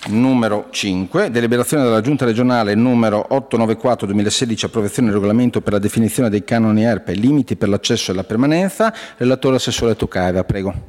Numero 5, deliberazione della Giunta regionale numero 894-2016, approvazione del regolamento per la definizione dei canoni ERP e limiti per l'accesso e la permanenza. Relatore Assessore Tucaeva, prego.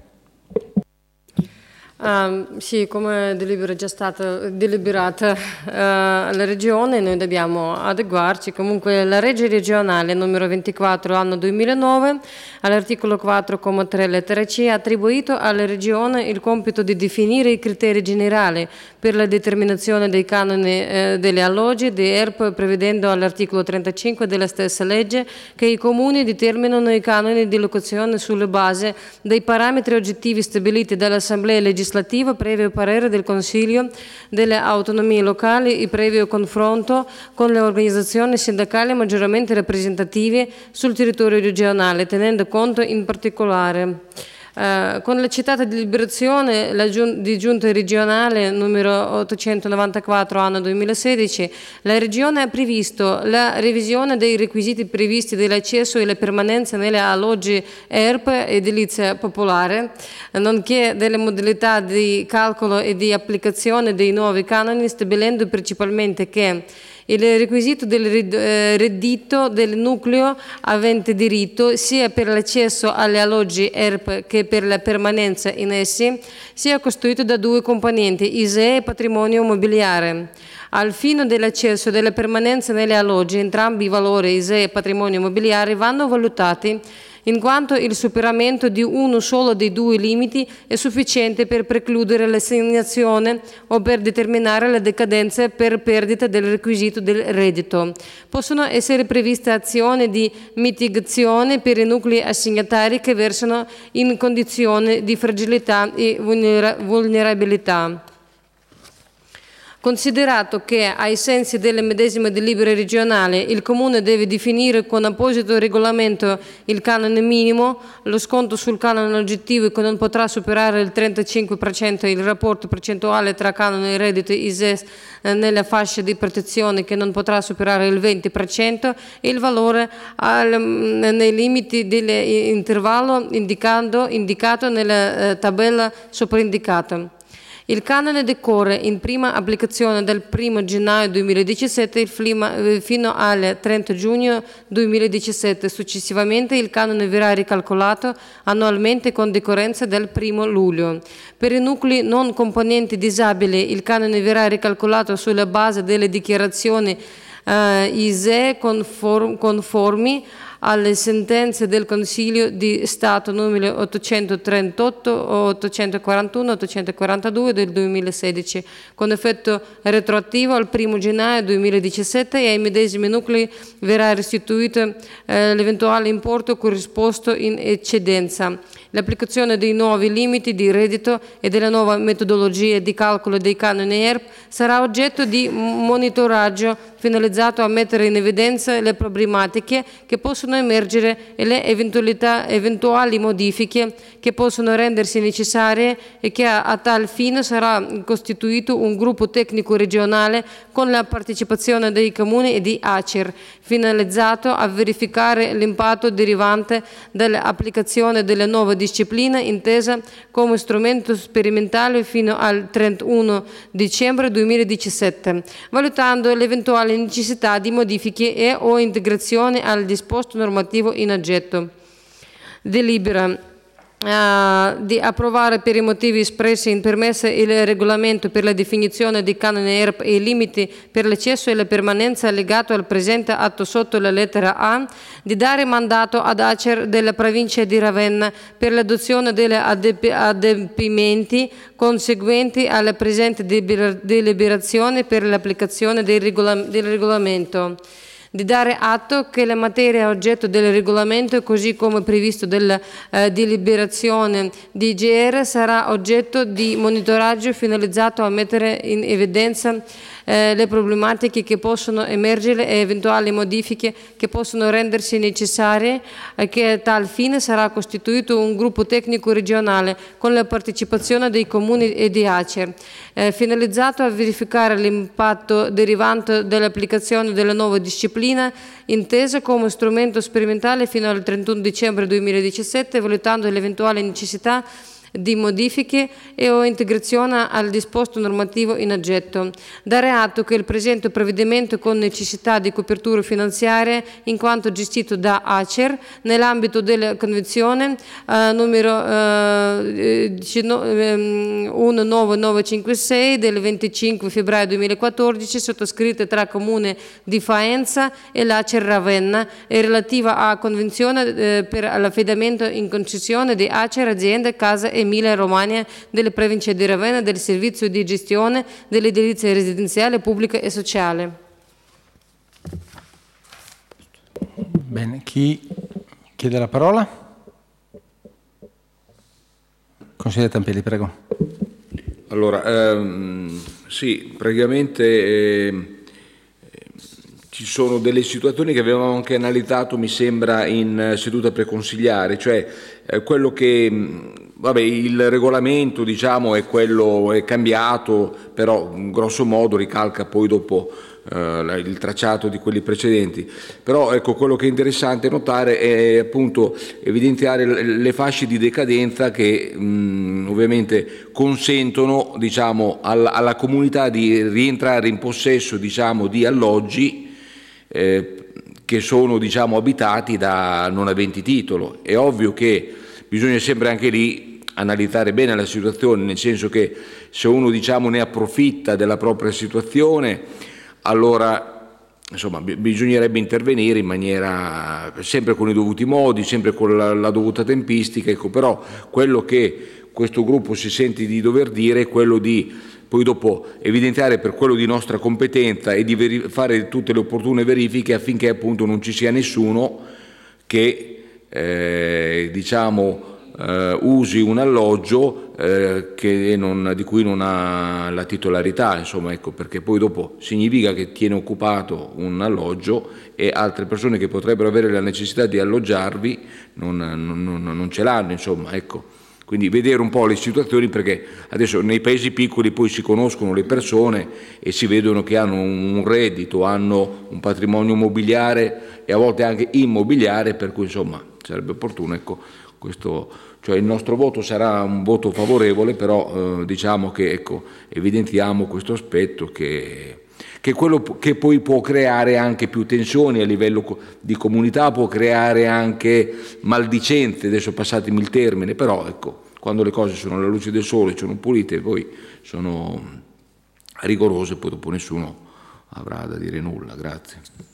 Sì, come è già stata deliberata la Regione, noi dobbiamo adeguarci. Comunque la legge regionale numero 24 anno 2009 all'articolo 4,3 lettera C ha attribuito alla Regione il compito di definire i criteri generali per la determinazione dei canoni delle alloggi di ERP, prevedendo all'articolo 35 della stessa legge che i comuni determinano i canoni di locazione sulla base dei parametri oggettivi stabiliti dall'Assemblea legislativa previo parere del Consiglio delle autonomie locali e previo confronto con le organizzazioni sindacali maggiormente rappresentative sul territorio regionale, tenendo conto in particolare con la citata deliberazione di Giunta regionale numero 894 anno 2016, la Regione ha previsto la revisione dei requisiti previsti dell'accesso e la permanenza nelle alloggi ERP edilizia popolare, nonché delle modalità di calcolo e di applicazione dei nuovi canoni, stabilendo principalmente che il requisito del reddito del nucleo avente diritto sia per l'accesso alle alloggi ERP che per la permanenza in essi sia costituito da due componenti, ISEE e patrimonio immobiliare. Al fine dell'accesso e della permanenza nelle alloggi, entrambi i valori ISEE e patrimonio immobiliare vanno valutati in quanto il superamento di uno solo dei due limiti è sufficiente per precludere l'assegnazione o per determinare la decadenza per perdita del requisito del reddito. Possono essere previste azioni di mitigazione per i nuclei assegnatari che versano in condizioni di fragilità e vulnerabilità. Considerato che, ai sensi delle medesime delibere regionali, il Comune deve definire con apposito regolamento il canone minimo, lo sconto sul canone oggettivo che non potrà superare il 35%, il rapporto percentuale tra canone e reddito ISEE nella fascia di protezione che non potrà superare il 20% e il valore nei limiti dell'intervallo indicato nella tabella sopraindicata. Il canone decorre in prima applicazione dal 1 gennaio 2017 fino al 30 giugno 2017. Successivamente il canone verrà ricalcolato annualmente con decorrenza dal 1 luglio. Per i nuclei non componenti disabili il canone verrà ricalcolato sulla base delle dichiarazioni ISEE conformi alle sentenze del Consiglio di Stato numero 838, 841, 842 del 2016, con effetto retroattivo al 1 gennaio 2017 e ai medesimi nuclei verrà restituito l'eventuale importo corrisposto in eccedenza. L'applicazione dei nuovi limiti di reddito e della nuova metodologia di calcolo dei canoni ERP sarà oggetto di monitoraggio finalizzato a mettere in evidenza le problematiche che possono emergere e le eventuali modifiche che possono rendersi necessarie e che a tal fine sarà costituito un gruppo tecnico regionale con la partecipazione dei comuni e di ACER, finalizzato a verificare l'impatto derivante dall'applicazione della nuova disciplina intesa come strumento sperimentale fino al 31 dicembre 2017, valutando l'eventuale necessità di modifiche e o integrazione al disposto normativo in oggetto. Delibera di approvare per i motivi espressi in permessa il regolamento per la definizione di canone ERP e i limiti per l'accesso e la permanenza legato al presente atto sotto la lettera A, di dare mandato ad ACER della provincia di Ravenna per l'adozione degli adempimenti conseguenti alla presente deliberazione per l'applicazione del regolamento. Di dare atto che la materia oggetto del regolamento, così come previsto dalla deliberazione di IGR, sarà oggetto di monitoraggio finalizzato a mettere in evidenza le problematiche che possono emergere e eventuali modifiche che possono rendersi necessarie, che a tal fine sarà costituito un gruppo tecnico regionale con la partecipazione dei comuni e di ACER, finalizzato a verificare l'impatto derivante dall'applicazione della nuova disciplina intesa come strumento sperimentale fino al 31 dicembre 2017, valutando l'eventuale necessità di modifiche e o integrazione al disposto normativo in oggetto. Dare atto che il presente provvedimento con necessità di copertura finanziaria in quanto gestito da ACER nell'ambito della Convenzione numero 19956 del 25 febbraio 2014 sottoscritta tra Comune di Faenza e l'ACER Ravenna e relativa a Convenzione per l'affidamento in concessione di ACER Azienda Casa Emilia Romagna delle province di Ravenna del servizio di gestione dell'edilizia residenziale pubblica e sociale. Bene, chi chiede la parola? Consigliere Tampelli, prego. Allora, sì, praticamente ci sono delle situazioni che avevamo anche analizzato, mi sembra, in seduta preconsigliare, cioè quello che, vabbè, il regolamento, diciamo, è cambiato, però grosso modo ricalca poi dopo il tracciato di quelli precedenti. Però ecco, quello che è interessante notare è appunto evidenziare le fasce di decadenza che ovviamente consentono, diciamo, alla comunità di rientrare in possesso, diciamo, di alloggi che sono, diciamo, abitati da non aventi titolo. È ovvio che bisogna sempre anche lì analizzare bene la situazione, nel senso che se uno, diciamo, ne approfitta della propria situazione, allora insomma bisognerebbe intervenire in maniera sempre con i dovuti modi, sempre con la dovuta tempistica, ecco. Però quello che questo gruppo si sente di dover dire è quello di poi dopo evidenziare per quello di nostra competenza e di fare tutte le opportune verifiche affinché appunto non ci sia nessuno che diciamo usi un alloggio di cui non ha la titolarità, insomma, ecco, perché poi dopo significa che tiene occupato un alloggio e altre persone che potrebbero avere la necessità di alloggiarvi non ce l'hanno, insomma, ecco. Quindi vedere un po' le situazioni, perché adesso nei paesi piccoli poi si conoscono le persone e si vedono che hanno un reddito, hanno un patrimonio mobiliare e a volte anche immobiliare, per cui insomma sarebbe opportuno, ecco, questo, cioè il nostro voto sarà un voto favorevole, però diciamo che, ecco, evidenziamo questo aspetto che è quello che poi può creare anche più tensioni a livello di comunità, può creare anche maldicenze, adesso passatemi il termine, però ecco, quando le cose sono alla luce del sole, sono pulite, poi sono rigorose, poi dopo nessuno avrà da dire nulla. Grazie.